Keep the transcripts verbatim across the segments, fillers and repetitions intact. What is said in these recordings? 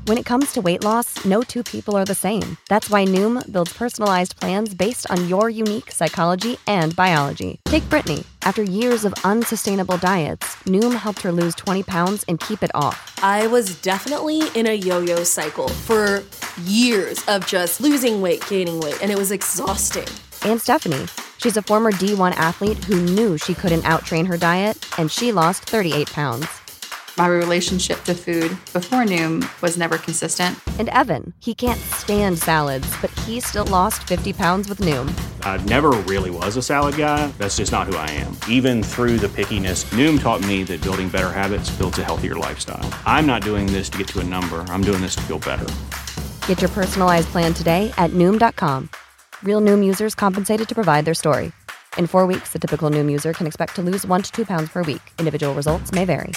When it comes to weight loss, no two people are the same. That's why Noom builds personalized plans based on your unique psychology and biology. Take Brittany. After years of unsustainable diets, Noom helped her lose twenty pounds and keep it off. I was definitely in a yo-yo cycle for years of just losing weight, gaining weight, and it was exhausting. And Stephanie. She's a former D one athlete who knew she couldn't outtrain her diet, and she lost thirty-eight pounds. My relationship to food before Noom was never consistent. And Evan, he can't stand salads, but he still lost fifty pounds with Noom. I never really was a salad guy. That's just not who I am. Even through the pickiness, Noom taught me that building better habits builds a healthier lifestyle. I'm not doing this to get to a number. I'm doing this to feel better. Get your personalized plan today at Noom dot com. Real Noom users compensated to provide their story. In four weeks, the typical Noom user can expect to lose one to two pounds per week. Individual results may vary.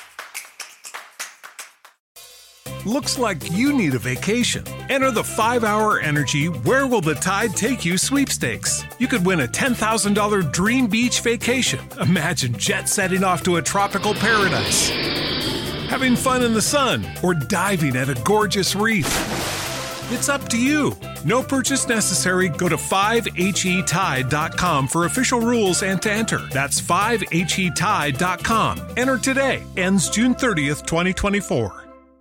Looks like you need a vacation. Enter the five hour Energy Where Will the Tide Take You sweepstakes. You could win a ten thousand dollars dream beach vacation. Imagine jet setting off to a tropical paradise, having fun in the sun, or diving at a gorgeous reef. It's up to you. No purchase necessary. Go to five H E tide dot com for official rules and to enter. That's five H E tide dot com. Enter today. Ends June thirtieth, twenty twenty-four.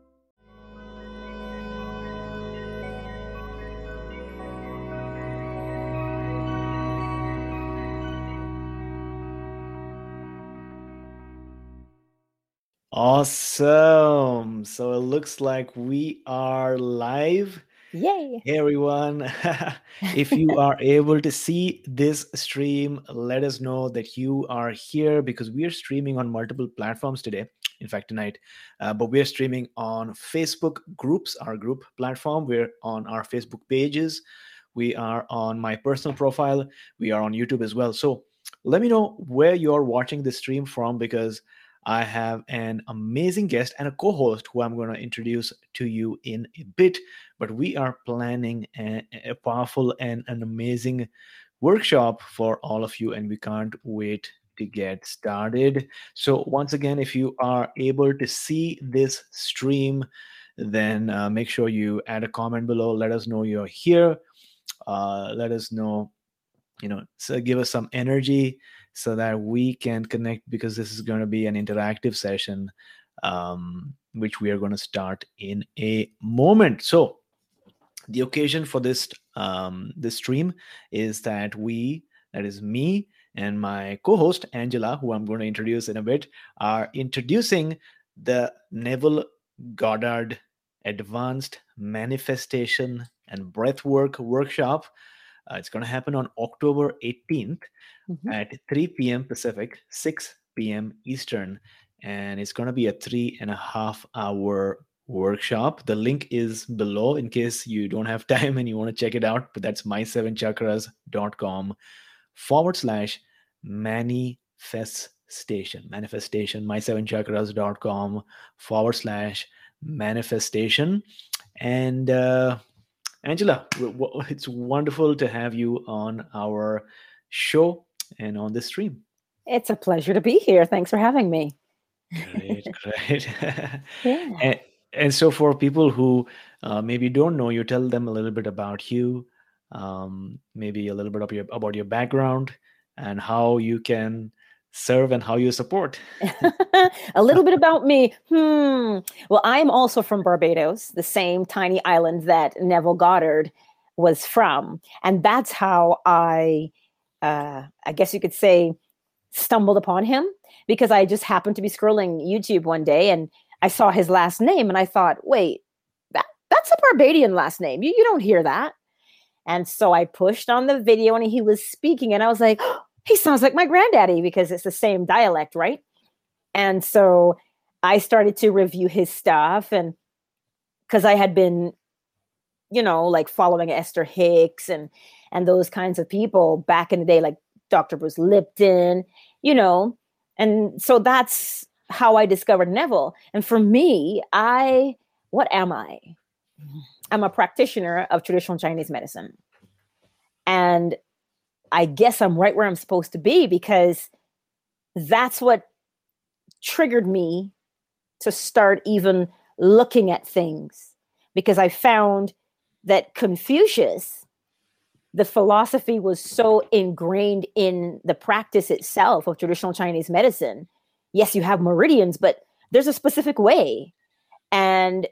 Awesome. So it looks like we are live. Yay. Hey, everyone. If you are able to see this stream, let us know that you are here because we are streaming on multiple platforms today. In fact, tonight, uh, but we are streaming on Facebook groups, our group platform. We're on our Facebook pages. We are on my personal profile. We are on YouTube as well. So let me know where you're watching this stream from because I have an amazing guest and a co-host who I'm going to introduce to you in a bit, but we are planning a, a powerful and an amazing workshop for all of you, and we can't wait to get started. So once again, if you are able to see this stream, then uh, make sure you add a comment below. Let us know you're here. Uh, let us know, you know, so give us some energy so that we can connect because this is going to be an interactive session, um, which we are going to start in a moment. So the occasion for this um, this stream is that we, that is me and my co-host Angela, who I'm going to introduce in a bit, are introducing the Neville Goddard Advanced Manifestation and Breathwork Workshop. Uh, it's going to happen on October eighteenth mm-hmm. at three p.m. Pacific, six p.m. Eastern. And it's going to be a three and a half hour workshop. The link is below in case you don't have time and you want to check it out. But that's my seven chakras dot com forward slash manifestation. Manifestation, my seven chakras dot com forward slash manifestation. And uh, Angela, it's wonderful to have you on our show and on this stream. It's a pleasure to be here. Thanks for having me. Great, great. Yeah. And, and so for people who uh, maybe don't know you, tell them a little bit about you, um, maybe a little bit of your, about your background and how you can serve and how you support. A little bit about me. Hmm. Well, I'm also from Barbados, the same tiny island that Neville Goddard was from. And that's how I, uh, I guess you could say, stumbled upon him because I just happened to be scrolling YouTube one day and I saw his last name and I thought, wait, that, that's a Barbadian last name. You, you don't hear that. And so I pushed on the video and he was speaking and I was like, oh, he sounds like my granddaddy because it's the same dialect, right? And so I started to review his stuff and because I had been, you know, like following Esther Hicks and, and those kinds of people back in the day, like Doctor Bruce Lipton, you know, and so that's how I discovered Neville. And for me, I, what am I? I'm a practitioner of traditional Chinese medicine. And I guess I'm right where I'm supposed to be because that's what triggered me to start even looking at things because I found that Confucius, the philosophy was so ingrained in the practice itself of traditional Chinese medicine. Yes, you have meridians, but there's a specific way. And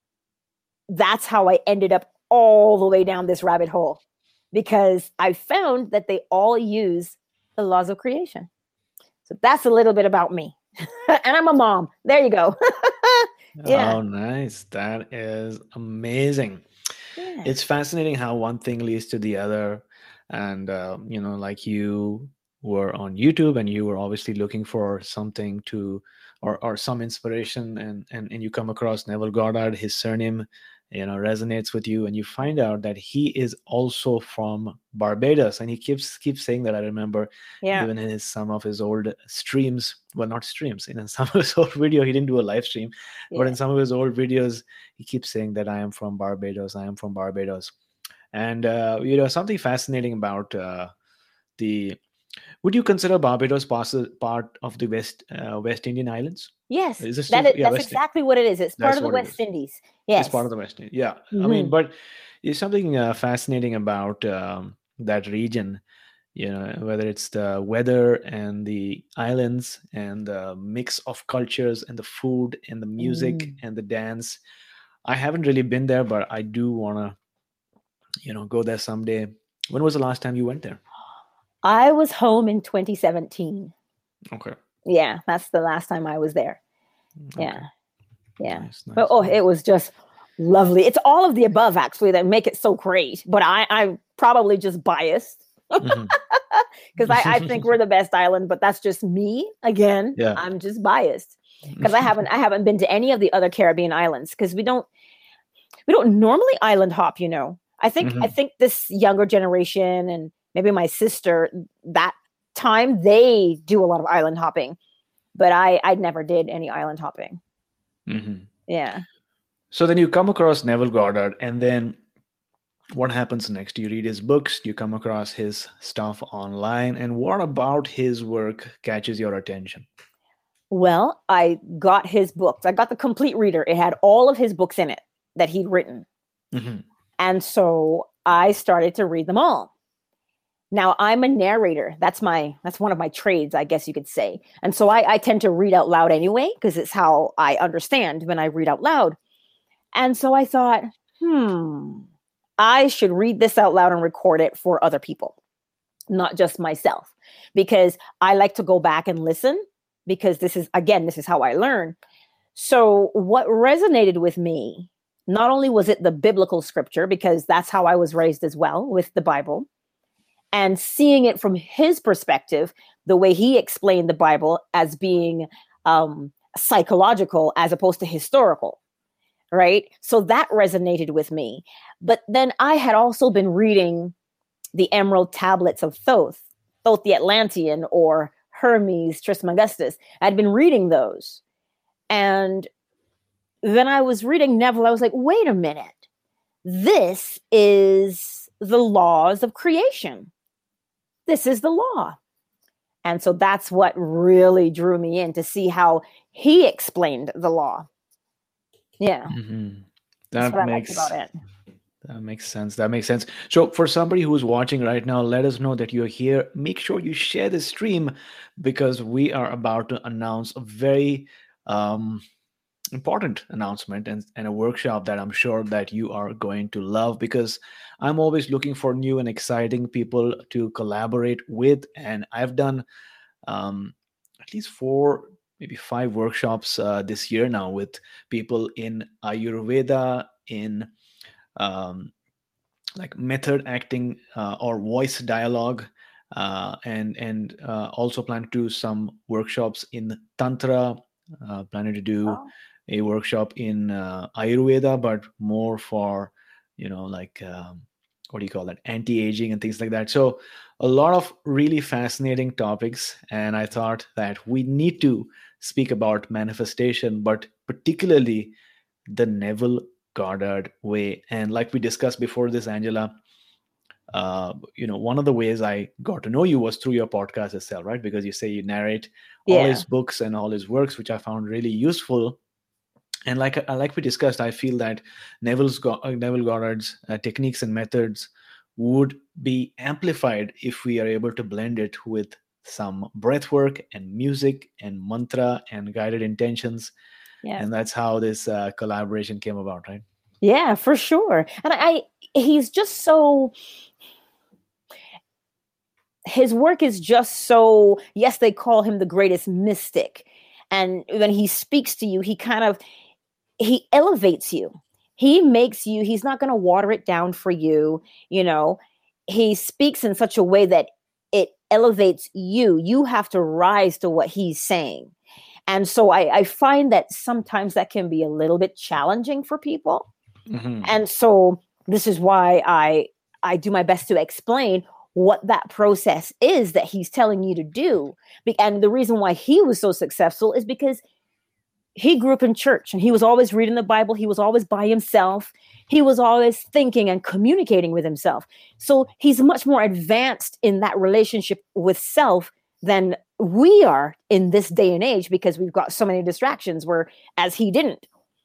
that's how I ended up all the way down this rabbit hole, because I found that they all use the laws of creation. So that's a little bit about me. And I'm a mom. There you go. Yeah. Oh, nice. That is amazing. Yeah. It's fascinating how one thing leads to the other. And, uh, you know, like you were on YouTube and you were obviously looking for something to, or, or some inspiration, and, and, and you come across Neville Goddard, his surname, you know, resonates with you, and you find out that he is also from Barbados, and he keeps keeps saying that. I remember Yeah. even in his some of his old streams, well, not streams, in some of his old video, he didn't do a live stream, but Yeah. in some of his old videos, he keeps saying that I am from Barbados, I am from Barbados, and uh, you know, something fascinating about uh, the. Would you consider Barbados part part of the West uh, West Indian Islands? Yes, Is this that still- is, yeah, that's West Indies. exactly what it is. It's part That's of the what it West is. Indies. Yes. It's part of the West Indies. Yeah. I Mhm. mean, but there's something uh, fascinating about um, that region, you know, whether it's the weather and the islands and the mix of cultures and the food and the music Mm. and the dance. I haven't really been there, but I do want to, you know, go there someday. When was the last time you went there? I was home in twenty seventeen. Okay. Yeah, that's the last time I was there. Okay. Yeah. Yeah. Nice, But nice, oh, nice. it was just lovely. It's all of the above actually that make it so great. But I, I'm probably just biased Mhm. because I, I think we're the best island, but that's just me. Again, Yeah. I'm just biased because I haven't I haven't been to any of the other Caribbean islands because we don't we don't normally island hop, you know. I think I Mhm. think this younger generation and maybe my sister, that time they do a lot of island hopping. But I I never did any island hopping. Mhm. Yeah. So then you come across Neville Goddard, and then what happens next? You read his books, you come across his stuff online, and what about his work catches your attention? Well, I got his books. I got the complete reader. It had all of his books in it that he'd written. Mhm. And so I started to read them all. Now I'm a narrator. That's my that's one of my trades, I guess you could say. And so I, I tend to read out loud anyway, because it's how I understand when I read out loud. And so I thought, hmm, I should read this out loud and record it for other people, not just myself, because I like to go back and listen, because this is, again, this is how I learn. So what resonated with me, not only was it the biblical scripture, because that's how I was raised as well, with the Bible, and seeing it from his perspective, the way he explained the Bible as being um, psychological as opposed to historical, right? So that resonated with me. But then I had also been reading the Emerald Tablets of Thoth, Thoth the Atlantean, or Hermes Trismegistus. I'd been reading those. And then I was reading Neville. I was like, wait a minute. This is the laws of creation. This is the law. And so that's what really drew me in, to see how he explained the law. Yeah. Mhm. That's That what makes I liked about it. that makes sense. That makes sense. So for somebody who's watching right now, let us know that you're here. Make sure you share the stream, because we are about to announce a very um, important announcement and, and a workshop that I'm sure that you are going to love, because I'm always looking for new and exciting people to collaborate with. And I've done um, at least four, maybe five workshops uh, this year now with people in Ayurveda, in um, like method acting uh, or voice dialogue, uh, and and uh, also plan to do some workshops in Tantra. Uh, planning to do Oh. a workshop in uh, Ayurveda, but more for, you know, like um, what do you call that, anti-aging and things like that. So a lot of really fascinating topics, and I thought that we need to speak about manifestation, but particularly the Neville Goddard way. And like we discussed before this, Angela, uh, you know, one of the ways I got to know you was through your podcast itself, right? Because you say you narrate all Yeah. his books and all his works, which I found really useful. And like uh, like we discussed, I feel that Neville's Go- uh, Neville Goddard's uh, techniques and methods would be amplified if we are able to blend it with some breath work and music and mantra and guided intentions. Yeah. And that's how this uh, collaboration came about, right? Yeah, for sure. And I, he's just so, his work is just so, yes, they call him the greatest mystic. And when he speaks to you, he kind of, he elevates you. He makes you, he's not going to water it down for you. You know, he speaks in such a way that it elevates you. You have to rise to what he's saying. And so I, I find that sometimes that can be a little bit challenging for people. Mm-hmm. And so this is why I I do my best to explain what that process is that he's telling you to do. And the reason why he was so successful is because he grew up in church and he was always reading the Bible. He was always by himself. He was always thinking and communicating with himself. So he's much more advanced in that relationship with self than we are in this day and age, because we've got so many distractions, whereas he didn't.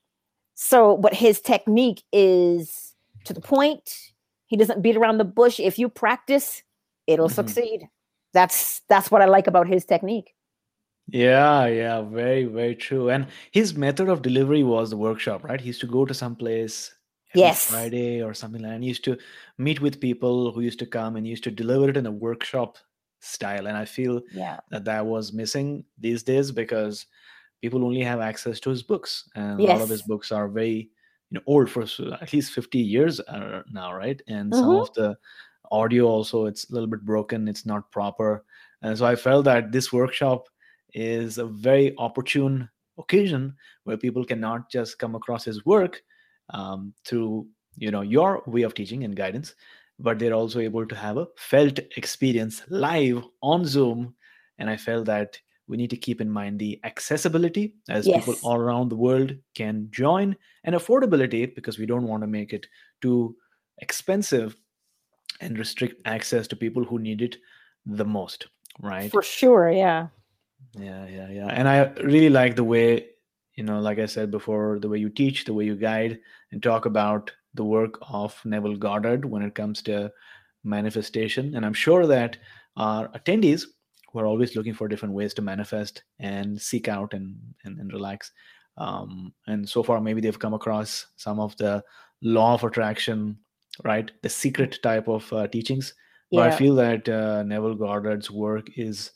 So, but his technique is to the point. He doesn't beat around the bush. If you practice, it'll mm-hmm. succeed. That's that's what I like about his technique. Yeah, yeah, very, very true. And his method of delivery was the workshop, right? He used to go to some place every yes. Friday or something like that. And he used to meet with people who used to come and he used to deliver it in a workshop style. And I feel yeah. that that was missing these days because people only have access to his books. And yes. a lot of his books are very, you know, old, for at least fifty years uh, now, right? And mm-hmm. some of the audio also, it's a little bit broken. It's not proper. And so I felt that this workshop is a very opportune occasion where people can not just come across his work um, through, you know, your way of teaching and guidance, but they're also able to have a felt experience live on Zoom. And I felt that we need to keep in mind the accessibility, as yes. people all around the world can join, and affordability, because we don't want to make it too expensive and restrict access to people who need it the most, right? For sure, yeah. Yeah, yeah, yeah. And I really like the way, you know, like I said before, the way you teach, the way you guide and talk about the work of Neville Goddard when it comes to manifestation. And I'm sure that our attendees who are always looking for different ways to manifest and seek out and, and, and relax. Um, and so far, maybe they've come across some of the law of attraction, right? The secret type of uh, teachings. Yeah. But I feel that uh, Neville Goddard's work is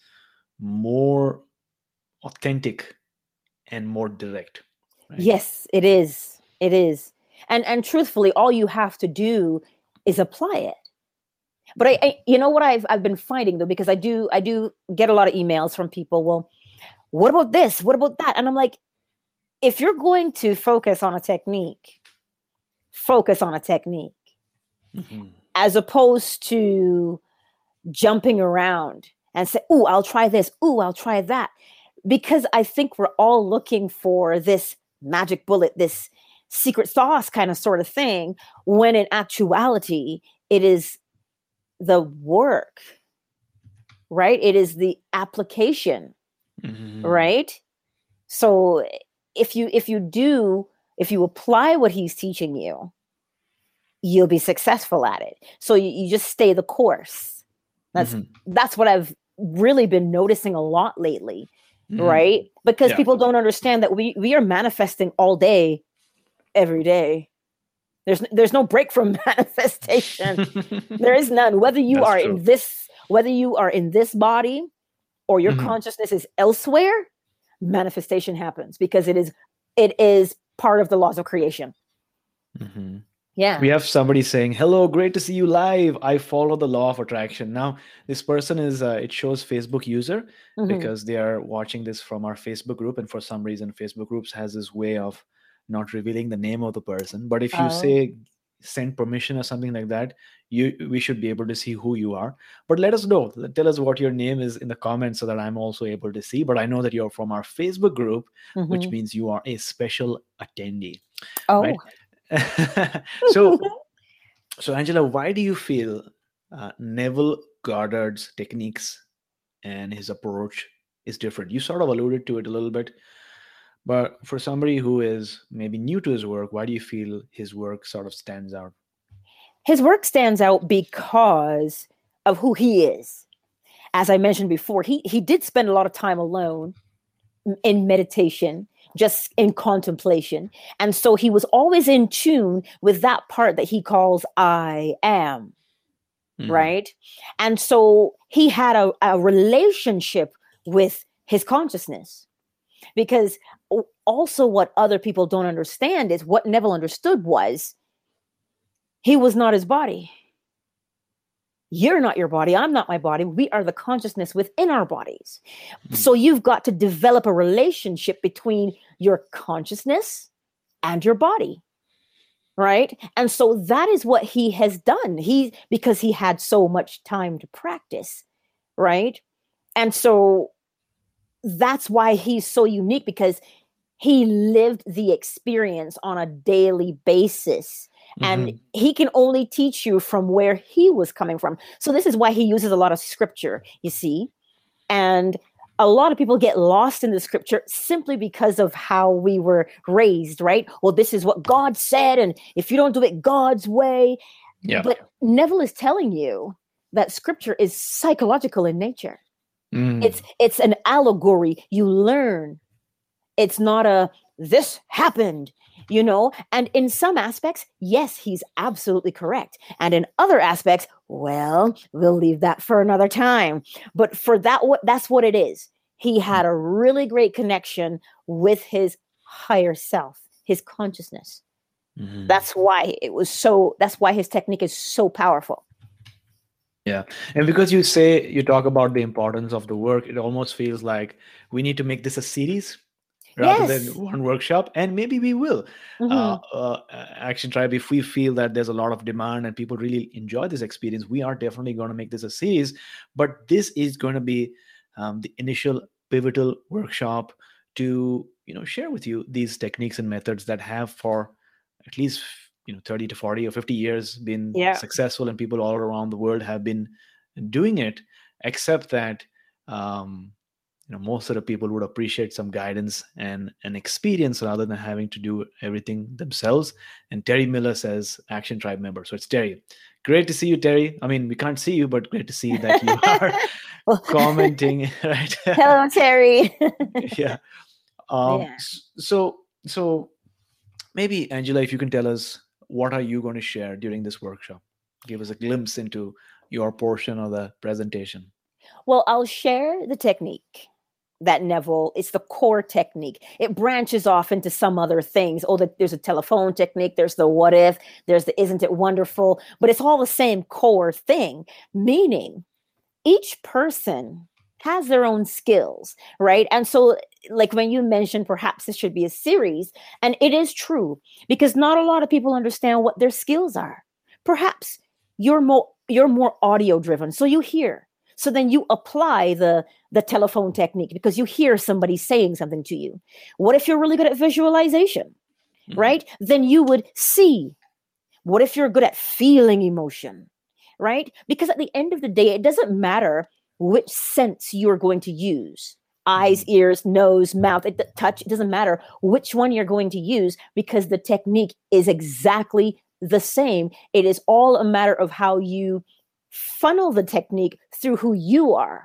more authentic and more direct. Right? Yes, it is. It is. And and truthfully, all you have to do is apply it. But I, I you know what I've I've been finding though, because I do I do get a lot of emails from people. Well, what about this? What about that? And I'm like, if you're going to focus on a technique, focus on a technique, mm-hmm. as opposed to jumping around and say, "Ooh, I'll try this. Ooh, I'll try that." Because I think we're all looking for this magic bullet, this secret sauce kind of sort of thing, when in actuality, it is the work, right? It is the application, mm-hmm. right? So if you if you do, if you apply what he's teaching you, you'll be successful at it. So you, you just stay the course. That's mm-hmm. that's what I've really been noticing a lot lately. Mm-hmm. Right? Because yeah. people don't understand that we we are manifesting all day, every day. There's there's no break from manifestation. There is none. Whether you That's are true. in this, whether you are in this body or your mm-hmm. consciousness is elsewhere, manifestation happens because it is it is part of the laws of creation. Mm-hmm. Yeah. We have somebody saying, "Hello, great to see you live. I follow the law of attraction." Now, this person is, uh, it shows Facebook user mm-hmm. because they are watching this from our Facebook group. And for some reason, Facebook groups has this way of not revealing the name of the person. But if you oh. say send permission or something like that, you we should be able to see who you are. But let us know. Tell us what your name is in the comments so that I'm also able to see. But I know that you're from our Facebook group, mm-hmm. which means you are a special attendee. Oh. Right? so, so Angela, why do you feel uh, Neville Goddard's techniques and his approach is different? You sort of alluded to it a little bit, But for somebody who is maybe new to his work, why do you feel his work sort of stands out? His work stands out because of who he is. As I mentioned before, he he did spend a lot of time alone in meditation, just in contemplation. And so he was always in tune with that part that he calls I am, mm-hmm. right? And so he had a, a relationship with his consciousness. Because also what other people don't understand is what Neville understood was he was not his body. You're not your body. I'm not my body. We are the consciousness within our bodies. Mm-hmm. So you've got to develop a relationship between your consciousness and your body. Right. And so that is what he has done. He, because he had so much time to practice. Right. And so that's why he's so unique, because he lived the experience on a daily basis. And mm-hmm. he can only teach you from where he was coming from. So this is why he uses a lot of scripture, you see. And a lot of people get lost in the scripture simply because of how we were raised, right? Well, this is what God said, and if you don't do it God's way. Yeah. But Neville is telling you that scripture is psychological in nature. Mm. It's it's an allegory. You learn. It's not a this happened. You know, and in some aspects, yes, he's absolutely correct. And in other aspects, well, we'll leave that for another time. But for that, what that's what it is. He had a really great connection with his higher self, his consciousness. Mm-hmm. That's why it was so, that's why his technique is so powerful. Yeah. And because you say, you talk about the importance of the work, it almost feels like we need to make this a series rather yes. than one workshop, and maybe we will. Mm-hmm. Uh, uh, Action Tribe, if we feel that there's a lot of demand and people really enjoy this experience, we are definitely going to make this a series. But this is going to be um, the initial pivotal workshop to, you know, share with you these techniques and methods that have for at least, you know, thirty to forty or fifty years been yeah. successful, and people all around the world have been doing it, except that um, you know, most of the people would appreciate some guidance and an experience rather than having to do everything themselves. And Terry Miller says, Action Tribe member. So it's Terry. Great to see you, Terry. I mean, we can't see you, but great to see that you are well, commenting. Right? Hello, Terry. yeah. Um, yeah. So, so maybe, Angela, if you can tell us, what are you going to share during this workshop? Give us a glimpse into your portion of the presentation. Well, I'll share the technique that Neville, it's the core technique. It branches off into some other things. Oh, the, there's a telephone technique. There's the what if, there's the isn't it wonderful, but it's all the same core thing, meaning each person has their own skills, right? And so like when you mentioned, perhaps this should be a series, and it is true, because not a lot of people understand what their skills are. Perhaps you're more, you're more audio driven. So you hear. So then you apply the, the telephone technique because you hear somebody saying something to you. What if you're really good at visualization, mm-hmm. right? Then you would see. What if you're good at feeling emotion, right? Because at the end of the day, it doesn't matter which sense you're going to use. Eyes, mm-hmm. ears, nose, mouth, it, touch, it doesn't matter which one you're going to use, because the technique is exactly the same. It is all a matter of how you funnel the technique through who you are.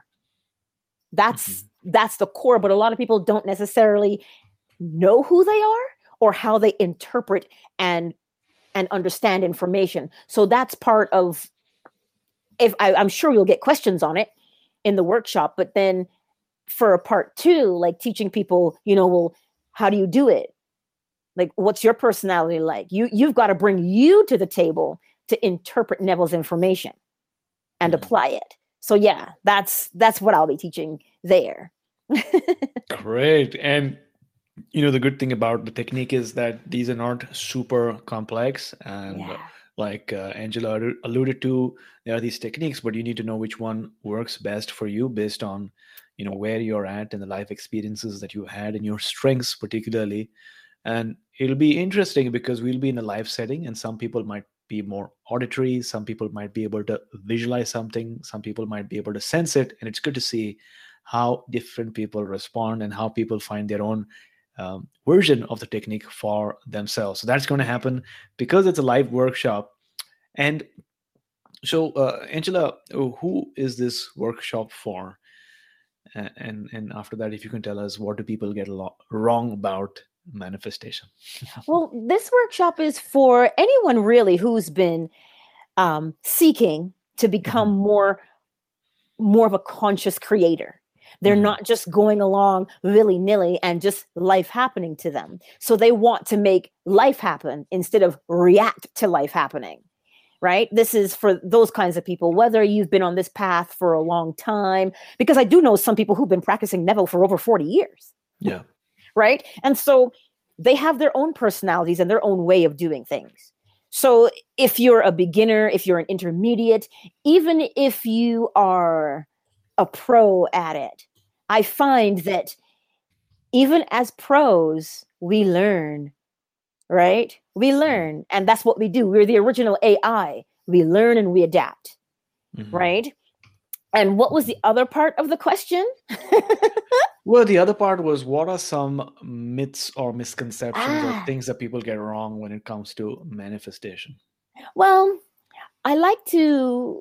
That's mm-hmm. that's the core, but a lot of people don't necessarily know who they are or how they interpret and and understand information. So that's part of, if I, I'm sure you'll get questions on it in the workshop, but then for a part two, like teaching people, you know, well, how do you do it? Like, what's your personality like? You you've got to bring you to the table to interpret Neville's information and apply it. So yeah, that's that's what I'll be teaching there. Great. And you know, the good thing about the technique is that these are not super complex, and yeah. like uh, Angela alluded to, there are these techniques, but you need to know which one works best for you based on, you know, where you're at and the life experiences that you had and your strengths particularly. And it'll be interesting because we'll be in a live setting, and some people might be more auditory, some people might be able to visualize something, some people might be able to sense it, and it's good to see how different people respond and how people find their own um, version of the technique for themselves. So that's going to happen because it's a live workshop. And so, uh, Angela, who is this workshop for? Uh, and and after that, if you can tell us, what do people get a lot wrong about manifestation? Well, this workshop is for anyone really who's been um, seeking to become mm-hmm. more more of a conscious creator. They're mm-hmm. not just going along willy-nilly and just life happening to them. So they want to make life happen instead of react to life happening, right? This is for those kinds of people, whether you've been on this path for a long time, because I do know some people who've been practicing Neville for over forty years. Yeah. Right? And so they have their own personalities and their own way of doing things. So if you're a beginner, if you're an intermediate, even if you are a pro at it, I find that even as pros, we learn, right? We learn, and that's what we do. We're the original A I. We learn and we adapt, mm-hmm. right? And what was the other part of the question? Well, the other part was, what are some myths or misconceptions ah. or things that people get wrong when it comes to manifestation? Well, I like to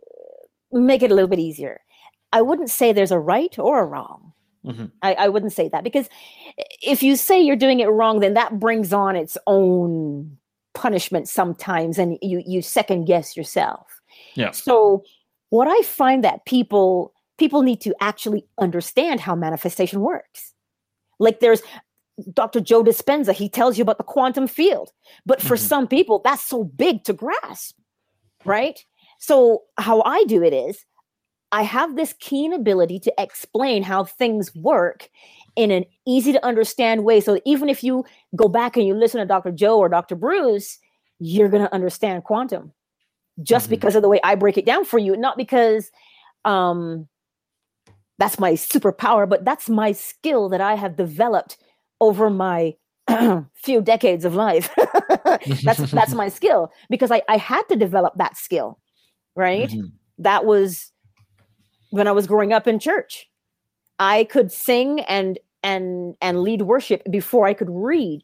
make it a little bit easier. I wouldn't say there's a right or a wrong. Mm-hmm. I, I wouldn't say that, because if you say you're doing it wrong, then that brings on its own punishment sometimes, and you you second guess yourself. Yeah. So what I find that people people need to actually understand how manifestation works. Like there's Doctor Joe Dispenza, he tells you about the quantum field, but for mm-hmm. some people that's so big to grasp, right? So how I do it is I have this keen ability to explain how things work in an easy to understand way. So even if you go back and you listen to Doctor Joe or Doctor Bruce, you're going to understand quantum just mm-hmm. because of the way I break it down for you. Not because um, that's my superpower, but that's my skill that I have developed over my few decades of life. that's that's my skill, because I, I had to develop that skill, right? Mm-hmm. That was when I was growing up in church. I could sing and and and lead worship before I could read.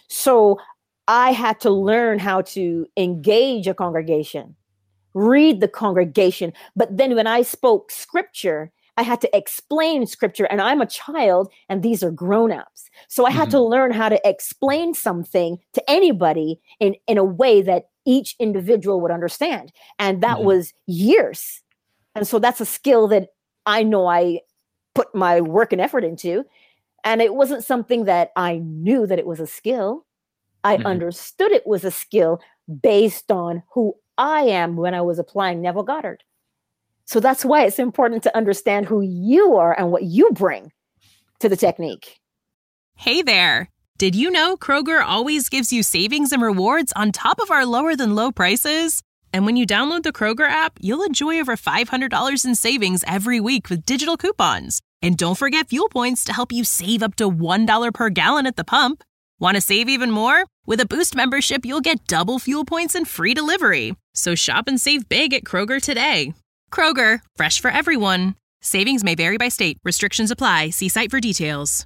So I had to learn how to engage a congregation, read the congregation. But then when I spoke scripture, I had to explain scripture, and I'm a child and these are grown-ups. So I had mm-hmm. to learn how to explain something to anybody in, in a way that each individual would understand. And that mm-hmm. was years. And so that's a skill that I know I put my work and effort into. And it wasn't something that I knew that it was a skill. I mm-hmm. understood it was a skill based on who I am when I was applying Neville Goddard. So that's why it's important to understand who you are and what you bring to the technique. Hey there. Did you know Kroger always gives you savings and rewards on top of our lower than low prices? And when you download the Kroger app, you'll enjoy over five hundred dollars in savings every week with digital coupons. And don't forget fuel points to help you save up to one dollar per gallon at the pump. Want to save even more? With a Boost membership, you'll get double fuel points and free delivery. So shop and save big at Kroger today. Kroger, fresh for everyone. Savings may vary by state. Restrictions apply. See site for details.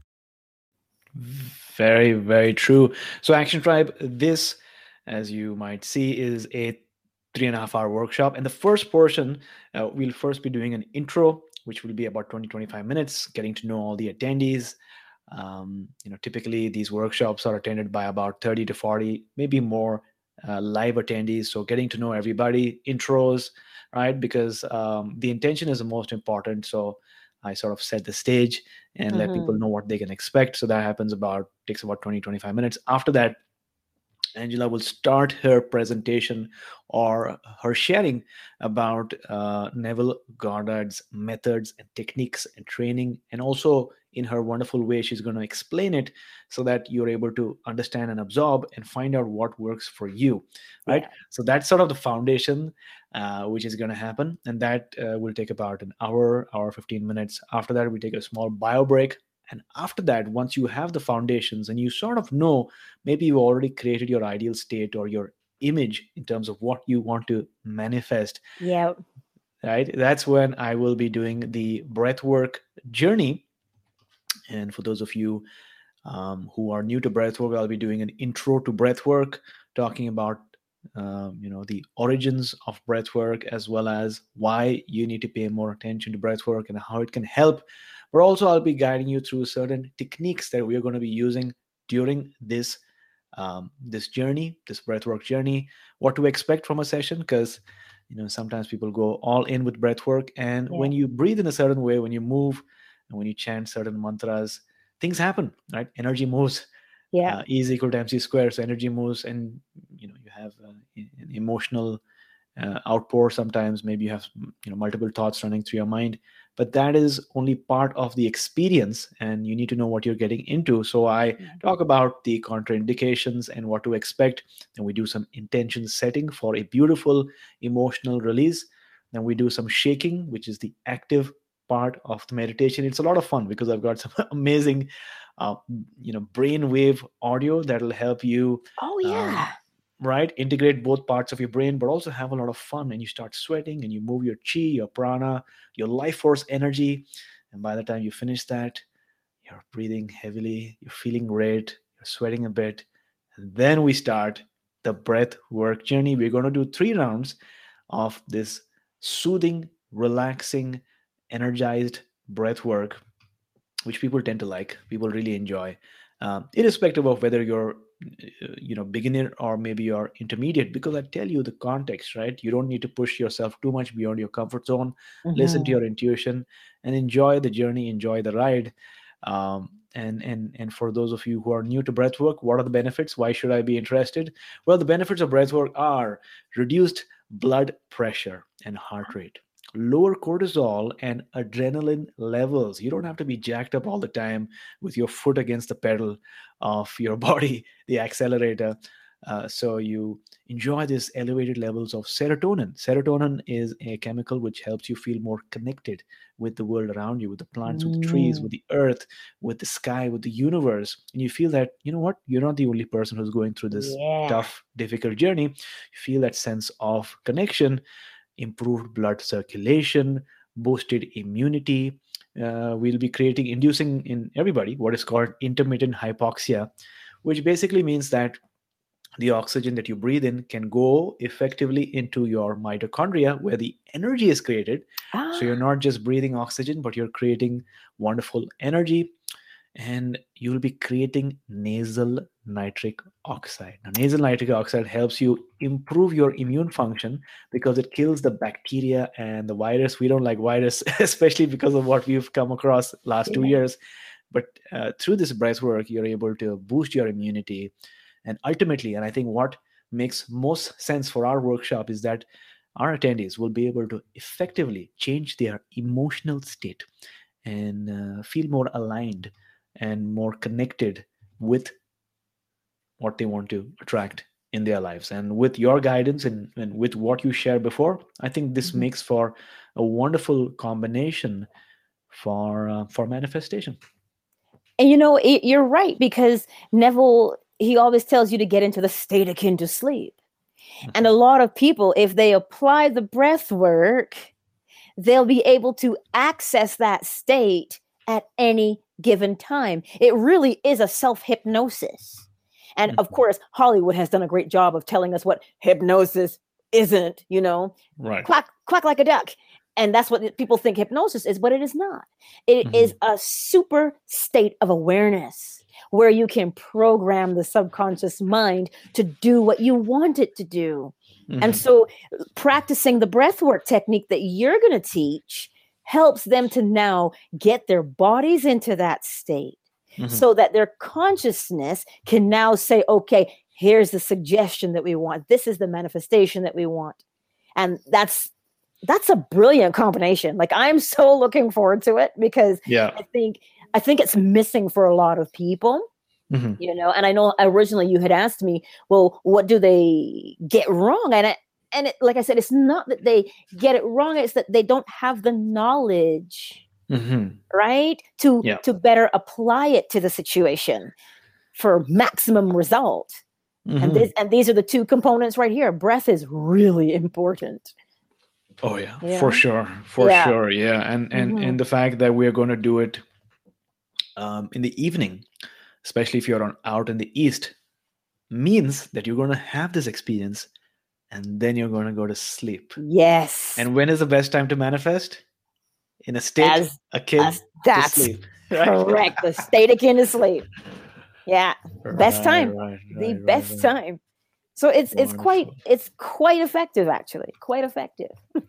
Very, very true. So Action Tribe, this, as you might see, is a three and a half hour workshop. And the first portion, uh, we'll first be doing an intro, which will be about twenty, twenty-five minutes, getting to know all the attendees. Um, you know, typically these workshops are attended by about thirty to forty, maybe more uh, live attendees. So getting to know everybody, intros, right? Because um, the intention is the most important. So I sort of set the stage and mm-hmm. let people know what they can expect. So that happens about, takes about twenty, twenty-five minutes. After that, Angela will start her presentation or her sharing about uh, Neville Goddard's methods and techniques and training. And also in her wonderful way, she's going to explain it so that you're able to understand and absorb and find out what works for you, right? Yeah. So that's sort of the foundation, uh, which is going to happen. And that uh, will take about an hour, hour, fifteen minutes. After that, we take a small bio break. And after that, once you have the foundations and you sort of know, maybe you already created your ideal state or your image in terms of what you want to manifest. Yeah. Right. That's when I will be doing the breathwork journey. And for those of you um, who are new to breathwork, I'll be doing an intro to breathwork, talking about um, you know, the origins of breathwork, as well as why you need to pay more attention to breathwork and how it can help. But also, I'll be guiding you through certain techniques that we are going to be using during this um, this journey, this breathwork journey. What to expect from a session, because you know sometimes people go all in with breathwork, and Yeah. when you breathe in a certain way, when you move, and when you chant certain mantras, things happen, right? Energy moves. Yeah. Uh, E is equal to M C squared, so energy moves, and you know you have uh, an emotional uh, outpour. Sometimes maybe you have you know multiple thoughts running through your mind, but that is only part of the experience, and you need to know what you're getting into. So I talk about the contraindications and what to expect, and we do some intention setting for a beautiful emotional release. Then we do some shaking, which is the active part of the meditation. It's a lot of fun because I've got some amazing uh, you know brainwave audio that'll help you Oh yeah. um, right, integrate both parts of your brain, but also have a lot of fun. And you start sweating, and you move your chi, your prana, your life force energy, and by the time you finish that, you're breathing heavily, you're feeling great, you're sweating a bit, and then we start the breath work journey. We're going to do three rounds of this soothing, relaxing, energized breath work, which people tend to like, people really enjoy, um, irrespective of whether you're uh, you know beginner or maybe you're intermediate, because I tell you the context, right? You don't need to push yourself too much beyond your comfort zone. Listen to Mhm. your intuition and enjoy the journey, enjoy the ride. um, and and and for those of you who are new to breathwork, what are the benefits? Why should I be interested? Well, the benefits of breathwork are reduced blood pressure and heart rate, lower cortisol and adrenaline levels. You don't have to be jacked up all the time with your foot against the pedal of your body, the accelerator. Uh, so you enjoy these elevated levels of serotonin. Serotonin is a chemical which helps you feel more connected with the world around you, with the plants, with the trees, Mm. with the earth, with the sky, with the universe. And you feel that, you know what, you're not the only person who's going through this Yeah. tough, difficult journey. You feel that sense of connection, improved blood circulation, boosted immunity. Uh, we'll be creating, inducing in everybody what is called intermittent hypoxia, which basically means that the oxygen that you breathe in can go effectively into your mitochondria where the energy is created. So you're Ah. not just breathing oxygen, but you're creating wonderful energy, and you'll be creating nasal nitric oxide. Now, nasal nitric oxide helps you improve your immune function because it kills the bacteria and the virus. We don't like virus, especially because of what we've come across last two Yeah. years. But uh, through this breath work, you're able to boost your immunity. And ultimately, and I think what makes most sense for our workshop is that our attendees will be able to effectively change their emotional state and uh, feel more aligned and more connected with what they want to attract in their lives. And with your guidance and, and with what you shared before, I think this Mhm. makes for a wonderful combination for uh, for manifestation. And you know, it, you're right, because Neville, he always tells you to get into the state akin to sleep. And a lot of people, if they apply the breath work, they'll be able to access that state at any given time. It really is a self-hypnosis. And of course, Hollywood has done a great job of telling us what hypnosis isn't, you know, Right. quack, quack like a duck. And that's what people think hypnosis is, but it is not. It Mhm. is a super state of awareness where you can program the subconscious mind to do what you want it to do. And Mhm. so practicing the breathwork technique that you're going to teach helps them to now get their bodies into that state Mhm. so that their consciousness can now say, okay, here's the suggestion that we want. This is the manifestation that we want. And that's that's a brilliant combination. Like, I'm so looking forward to it because Yeah. I think I think it's missing for a lot of people. Mhm. You know, and I know originally you had asked me, well, what do they get wrong? And I, and it, like I said, it's not that they get it wrong; it's that they don't have the knowledge, Mhm. right, to Yeah. to better apply it to the situation for maximum result. And Mhm. this and these are the two components right here. Breath is really important. Oh yeah, You for know? sure, for Yeah. sure, yeah, and and Mhm. and the fact that we're going to do it um, in the evening, especially if you're on, out in the East, means that you're going to have this experience and then you're going to go to sleep. Yes. And when is the best time to manifest? In a state As, akin as, to that's sleep. correct. The state akin to sleep. Yeah. Best Right, time. right, the right, best right, right. time. So it's it's quite Wonderful. it's quite effective, actually. Quite effective.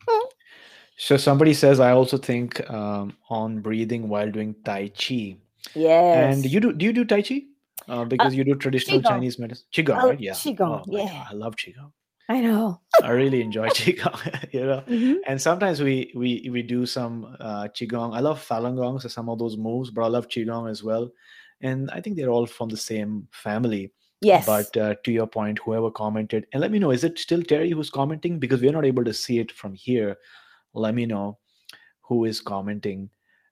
So somebody says, I also think um, on breathing while doing Tai Chi. Yes. And you do, do you do Tai Chi? Uh, because you do traditional Qigong. Chinese medicine. Qigong, Oh, right? Yeah. Qigong, Oh my yeah. God, I love Qigong. I know. I really enjoy Qigong, you know. Mhm. And sometimes we we we do some uh, Qigong. I love Falun Gong, so some of those moves, but I love Qigong as well. And I think they're all from the same family. Yes. But uh, to your point, whoever commented, and let me know, is it still Terry who's commenting? Because we're not able to see it from here. Let me know who is commenting.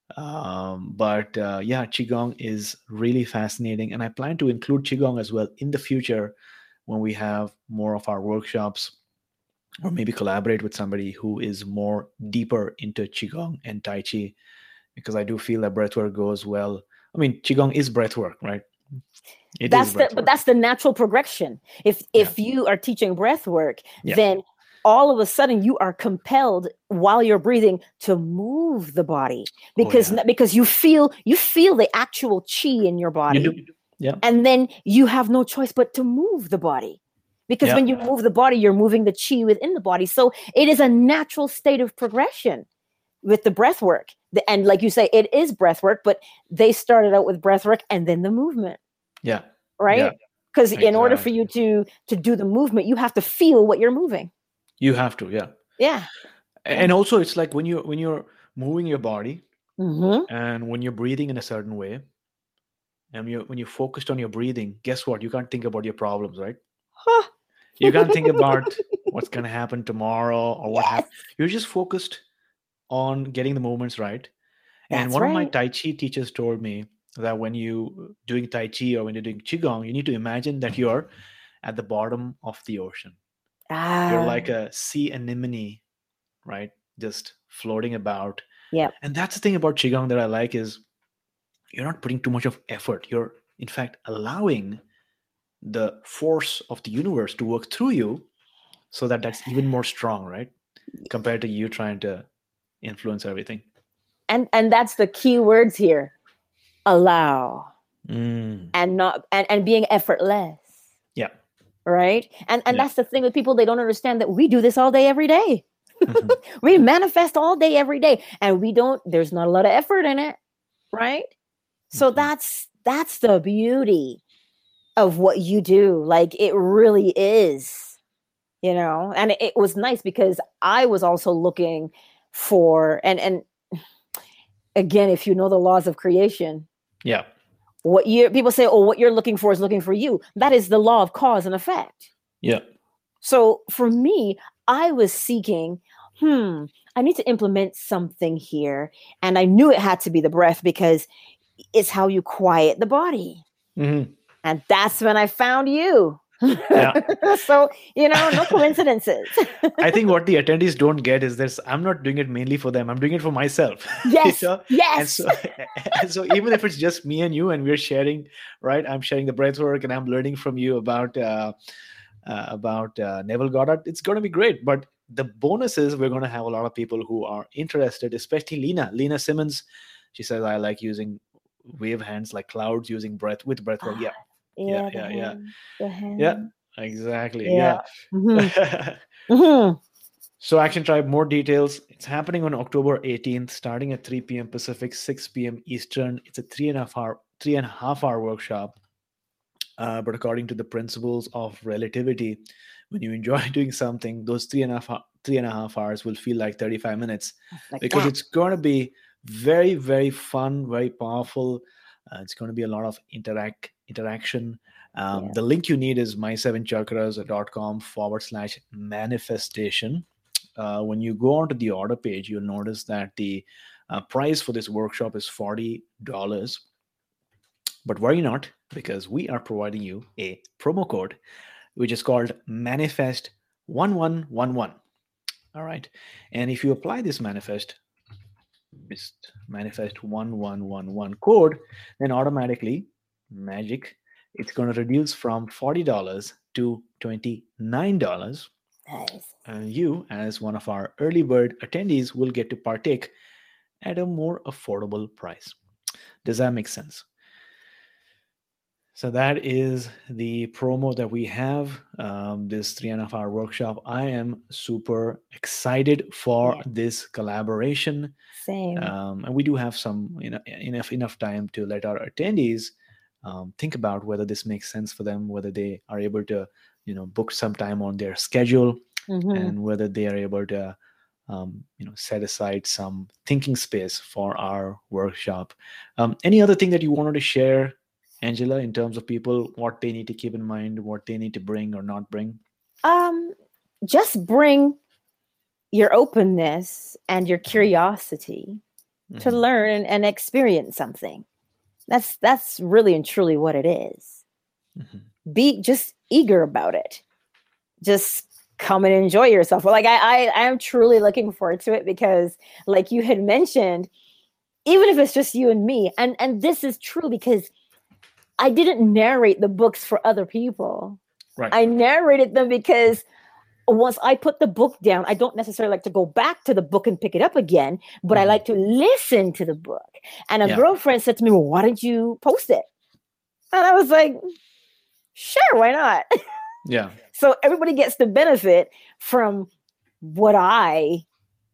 Um, but uh, yeah, Qigong is really fascinating. And I plan to include Qigong as well in the future when we have more of our workshops, or maybe collaborate with somebody who is more deeper into Qigong and Tai Chi, because I do feel that breathwork goes well. I mean, Qigong is breathwork, right? It that's is the breathwork. but that's the natural progression. If if you are teaching breath work, Yeah. then all of a sudden you are compelled while you're breathing to move the body, because yeah. because you feel you feel the actual chi in your body. You do. Yeah. And then you have no choice but to move the body, because Yeah. when you move the body, you're moving the chi within the body. So it is a natural state of progression with the breath work. The- And like you say, it is breath work, but they started out with breath work and then the movement, Yeah. right? Yeah. Because in order for Exactly. you to to do the movement, you have to feel what you're moving. You have to, yeah. Yeah. And also, it's like when you when you're moving your body, Mm-hmm. and when you're breathing in a certain way, and you when you're focused on your breathing, guess what? You can't think about your problems, right? Huh. You can't think about what's going to happen tomorrow or what Yes. happened. You're just focused on getting the movements right. And That's one of my right. Tai Chi teachers told me that when you doing Tai Chi or when you're doing Qigong, you need to imagine that you're at the bottom of the ocean. You're Ah, like a sea anemone, right? Just floating about. yeah. And that's the thing about Qigong that I like is you're not putting too much of effort. You're, in fact, allowing the force of the universe to work through you, so that that's even more strong, right? Compared to you trying to influence everything. And and that's the key words here. Allow. Mm. And not and, and being effortless. Yeah. Right? And and Yeah. that's the thing with people, they don't understand that we do this all day, every day. Mhm. We manifest all day, every day. And we don't, there's not a lot of effort in it. Right? So Mhm. that's that's the beauty of what you do. Like, it really is, you know. And it, it was nice because I was also looking for, and and again, if you know the laws of creation, Yeah. what you people say, oh, what you're looking for is looking for you. That is the law of cause and effect. Yeah. So for me, I was seeking, hmm, I need to implement something here. And I knew it had to be the breath, because it's how you quiet the body. Mhm. And that's when I found you. Yeah. So, you know, no coincidences. I think what the attendees don't get is this: I'm not doing it mainly for them. I'm doing it for myself. You Yes. know? And Yes. so, and so even if it's just me and you, and we're sharing, right? I'm sharing the breath work, and I'm learning from you about uh, uh, about uh, Neville Goddard. It's going to be great. But the bonus is we're going to have a lot of people who are interested, especially Lena. Lena Simmons. She says, I like using wave hands like clouds, using breath with breath work. Yeah. Yeah, Yeah. the Yeah. Yeah. hand, the hand. Yeah. Exactly. Yeah. Yeah. Mhm. Mhm. So Action Tribe, more details. It's happening on October eighteenth, starting at three p.m. Pacific, six p.m. Eastern. It's a three and a half hour, three and a half hour workshop. Uh, but according to the principles of relativity, when you enjoy doing something, those three and a half hou- three and a half hours will feel like thirty-five minutes, Like because that. it's going to be very, very fun, very powerful. Uh, it's going to be a lot of interact interaction. Um, Yeah. The link you need is my seven chakras dot com forward slash manifestation. Uh, when you go onto the order page, you'll notice that the uh, price for this workshop is forty dollars. But worry not, because we are providing you a promo code, which is called Manifest one one one one. All right. And if you apply this manifest, just manifest one one one one code, then automatically magic. It's going to reduce from forty dollars to twenty-nine dollars. Nice. And you, as one of our early bird attendees, will get to partake at a more affordable price. Does that make sense? So that is the promo that we have, um, this three and a half hour workshop. I am super excited for yeah. this collaboration. Same. Um, and we do have some you know, enough enough time to let our attendees um, think about whether this makes sense for them, whether they are able to you know book some time on their schedule, mm-hmm. and whether they are able to um, you know set aside some thinking space for our workshop. Um, any other thing that you wanted to share, Angela, in terms of people, what they need to keep in mind, what they need to bring or not bring? Um, just bring your openness and your curiosity mm-hmm. to learn and experience something. That's that's really and truly what it is. Mm-hmm. Be just eager about it. Just come and enjoy yourself. Well, like I, I, I am truly looking forward to it because, like you had mentioned, even if it's just you and me, and and this is true because I didn't narrate the books for other people. Right. I narrated them because once I put the book down, I don't necessarily like to go back to the book and pick it up again, but mm-hmm. I like to listen to the book. And a yeah. girlfriend said to me, well, why didn't you post it? And I was like, sure, why not? Yeah. So everybody gets the benefit from what I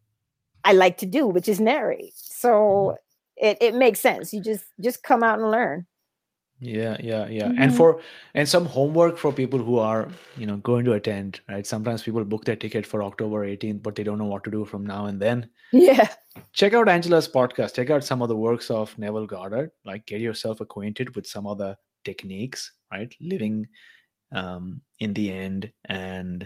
I like to do, which is narrate. So it, it makes sense. You just just come out and learn. Yeah, yeah, yeah. Mm-hmm. And for and some homework for people who are, you know, going to attend, right? Sometimes people book their ticket for October eighteenth, but they don't know what to do from now and then. Yeah. Check out Angela's podcast. Check out some of the works of Neville Goddard. Like, get yourself acquainted with some of the techniques, right? Living um, in the end, and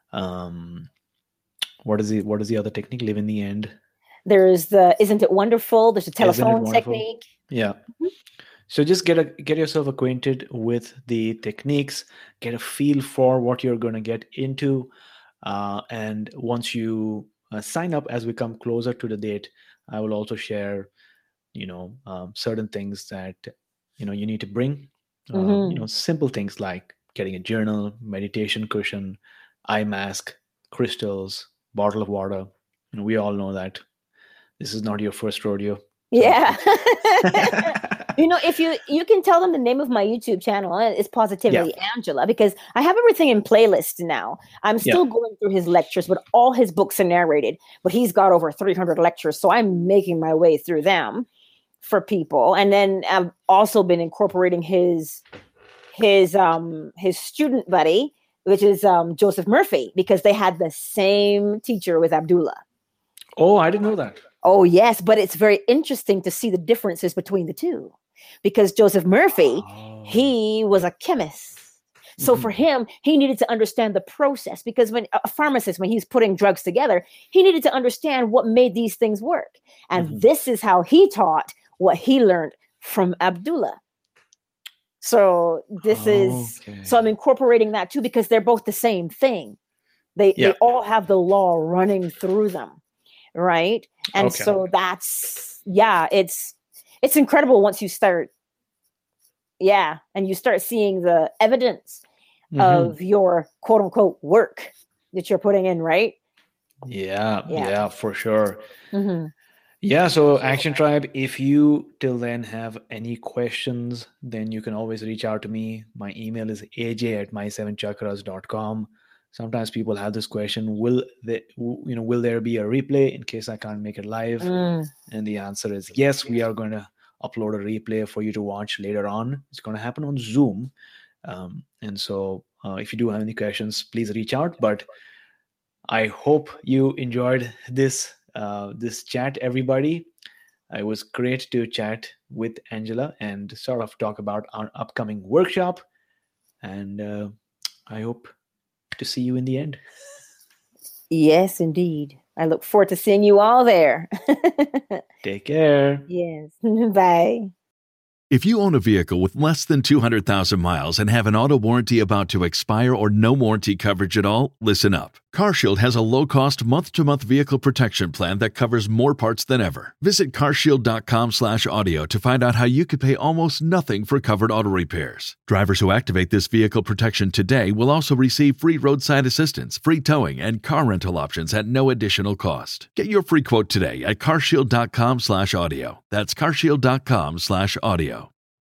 um, what is the what is the other technique? Live in the end. There's the Isn't It Wonderful? There's a telephone technique. Yeah. Mm-hmm. So just get a get yourself acquainted with the techniques, get a feel for what you're going to get into, uh, and once you uh, sign up, as we come closer to the date, I will also share, you know, um, certain things that you know you need to bring. Uh, mm-hmm. You know, simple things like getting a journal, meditation cushion, eye mask, crystals, bottle of water. You know, we all know that this is not your first rodeo. Yeah. You know, if you you can tell them the name of my YouTube channel, it's Positively yeah. Angela, because I have everything in playlist now. I'm still yeah. going through his lectures, but all his books are narrated. But he's got over three hundred lectures, so I'm making my way through them for people. And then I've also been incorporating his his um his student buddy, which is um Joseph Murphy, because they had the same teacher with Abdullah. Oh, I didn't know that. Oh, yes, but it's very interesting to see the differences between the two. Because Joseph Murphy, oh. he was a chemist. So mm-hmm. for him, he needed to understand the process, because when a pharmacist, when he's putting drugs together, he needed to understand what made these things work. And mm-hmm. this is how he taught what he learned from Abdullah. So this oh, is, okay. so I'm incorporating that too, because they're both the same thing. They, yeah. they all have the law running through them. Right. And okay. so that's, yeah, it's, it's incredible once you start. Yeah. And you start seeing the evidence mm-hmm. of your quote unquote work that you're putting in. Right. Yeah. Yeah, yeah for sure. Mm-hmm. Yeah. So Action Tribe, if you till then have any questions, then you can always reach out to me. My email is a j at my seven chakras dot com. Sometimes people have this question, will they, you know, will there be a replay in case I can't make it live? Mm. And the answer is yes, we are going to upload a replay for you to watch later on. It's going to happen on Zoom. Um, and so uh, if you do have any questions, please reach out. But I hope you enjoyed this, uh, this chat, everybody. It was great to chat with Angela and sort of talk about our upcoming workshop. And uh, I hope to see you in the end. Yes, indeed. I look forward to seeing you all there. Take care. Yes. Bye. If you own a vehicle with less than two hundred thousand miles and have an auto warranty about to expire or no warranty coverage at all, listen up. CarShield has a low-cost month-to-month vehicle protection plan that covers more parts than ever. Visit carshield.com slash audio to find out how you could pay almost nothing for covered auto repairs. Drivers who activate this vehicle protection today will also receive free roadside assistance, free towing, and car rental options at no additional cost. Get your free quote today at carshield.com slash audio. That's carshield.com slash audio.